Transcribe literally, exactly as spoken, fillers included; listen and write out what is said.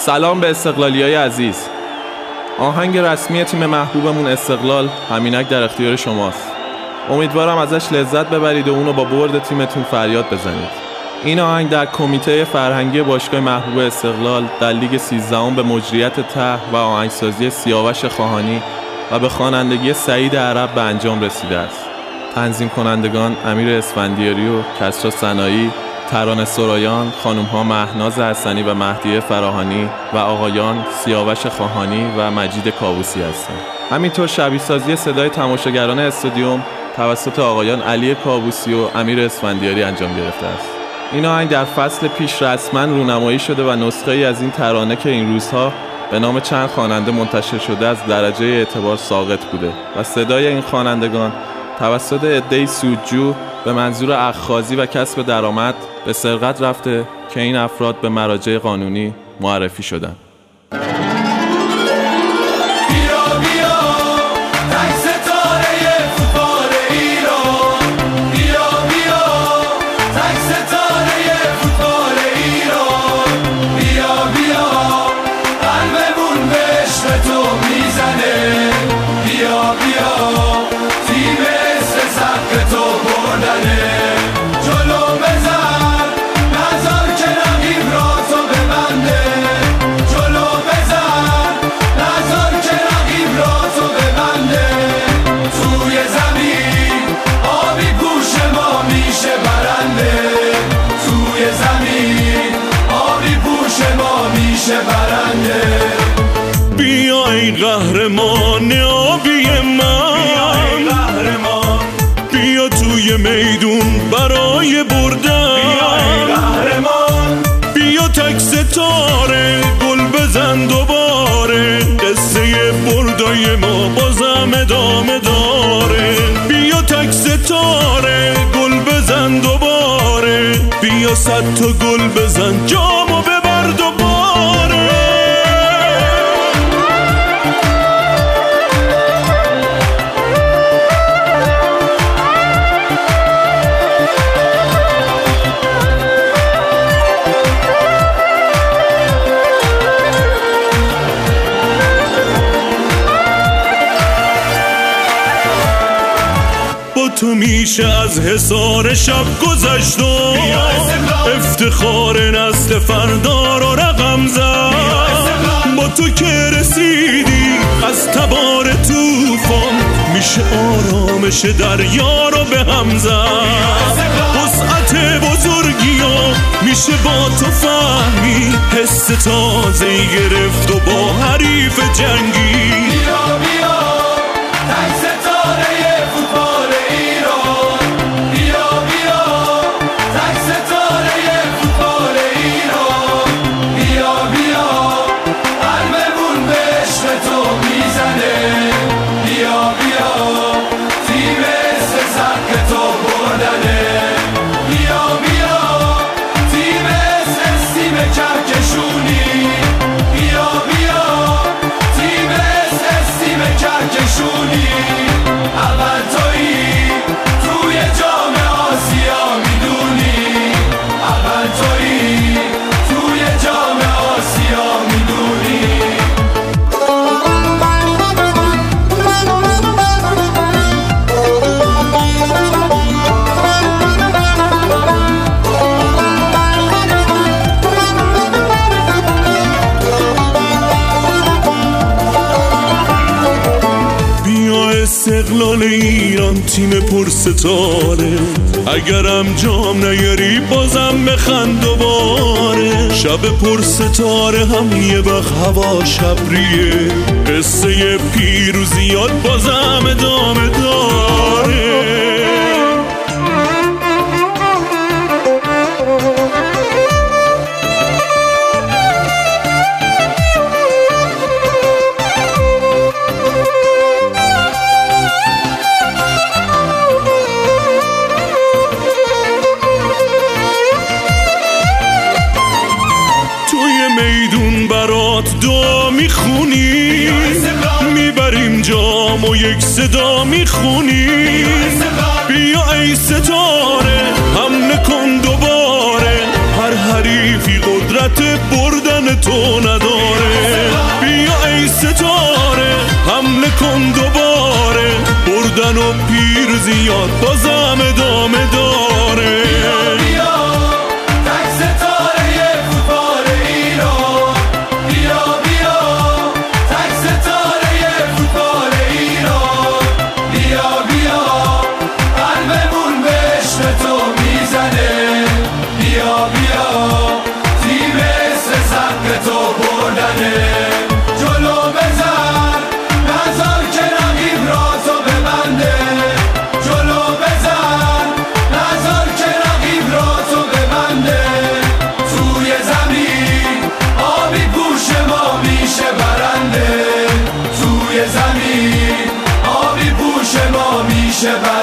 سلام به استقلالیای عزیز. آهنگ رسمی تیم محبوبمون استقلال همینک در اختیار شماست. امیدوارم ازش لذت ببرید و اونو با برد تیمتون فریاد بزنید. این آهنگ در کمیته فرهنگی باشگاه محبوب استقلال در لیگ سیزدهم به مجریت ته و آهنگسازی سیاوش خواهانی و به خوانندگی سعید عرب به انجام رسیده است. تنظیم کنندگان امیر اسفندیاری و کسرا سنایی، ترانه سرایان، خانم‌ها مهناز حسنی و مهدیه فراهانی و آقایان سیاوش خواهانی و مجید کاووسی هستند. همینطور شبیه سازی صدای تماشاگران استادیوم توسط آقایان علی کاووسی و امیر اسفندیاری انجام گرفته است. این آهنگ در فصل پیش رسما رونمایی شده و نسخه‌ای از این ترانه که این روزها به نام چند خواننده منتشر شده از درجه اعتبار ساقط بوده و صدای این خوانندگان توسط عده‌ای سودجو به منظور اخاذی و کسب درآمد به سرقت رفته که این افراد به مراجع قانونی معرفی شدند. بیا ای قهرمان آبی من، بیا توی میدون برای بردن، بیا تک ستاره گل بزن دوباره، قصه بردای ما بازم ادامه داره. بیا تک ستاره گل بزن دوباره، بیا صد تا گل بزن جامو ببر دوباره. تو میشه از حصار شب گذشت و افتخار نسل فردا رو رقم زد. با تو که رسیدی از تبار توفان میشه آرامش دریا رو به هم زد. وسعت بزرگی ها میشه با تو فهمی، حس تازه‌ای گرفت و با حریف جنگی. بیا بیا تک ستاره فوتبال ایران، بیا بیا تک ستاره فوتبال ایران، بیا بیا قلبمون به عشق تو میزنه، بیا بیا تیم اسم سبک تو بردنه، بیا بیا تیم اسم تیم کهکشونی، بیا بیا تیم اسم تیم کهکشونی. اول تویی توی جام آسیا میدونی، اول تویی توی جام آسیا میدونی. استقلال ایران تیم پرستاره، اگرم جام نیاری بازم بخند دوباره. شب پرستاره هم یه وقت هوا شبریه، قصه پیروزیات بازم ادامه داره. میدون برات دعا میخونی، میبریم جام و یک صدا میخونی. بیا ای ستاره حمله کن دوباره، هر حریفی قدرت بردن تو نداره. زن و پیر زیاد بازم ادامه داره. بیا بیا تک ستاره فوتبال ایران، بیا بیا تک ستاره فوتبال ایران، بیا بیا قلبمون به عشق تو میزنه، بیا بیا تیم اسم سبک تو بردنه. جلو بزن نذار که رقیب را تو ببنده، جلو بزن نذار که رقیب را تو ببنده. توی زمین آبی پوش ما میشه برنده، توی زمین آبی پوش ما میشه برنده.